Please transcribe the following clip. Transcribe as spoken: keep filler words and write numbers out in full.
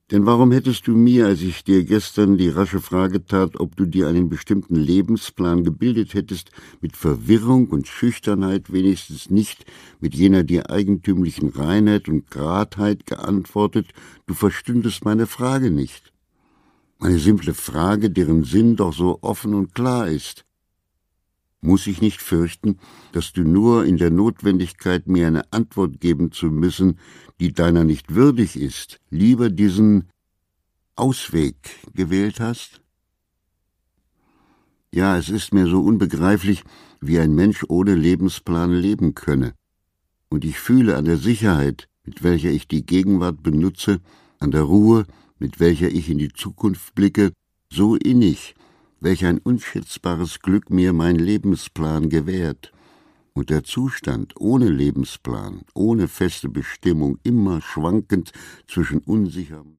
Denn warum hättest du mir, als ich dir gestern die rasche Frage tat, ob du dir einen bestimmten Lebensplan gebildet hättest, mit Verwirrung und Schüchternheit, wenigstens nicht mit jener dir eigentümlichen Reinheit und Gradheit geantwortet, du verstündest meine Frage nicht? Eine simple Frage, deren Sinn doch so offen und klar ist. Muss ich nicht fürchten, dass du nur in der Notwendigkeit, mir eine Antwort geben zu müssen, die deiner nicht würdig ist, lieber diesen Ausweg gewählt hast? Ja, es ist mir so unbegreiflich, wie ein Mensch ohne Lebensplan leben könne. Und ich fühle an der Sicherheit, mit welcher ich die Gegenwart benutze, an der Ruhe, mit welcher ich in die Zukunft blicke, so innig, welch ein unschätzbares Glück mir mein Lebensplan gewährt. Und der Zustand ohne Lebensplan, ohne feste Bestimmung, immer schwankend zwischen unsicherem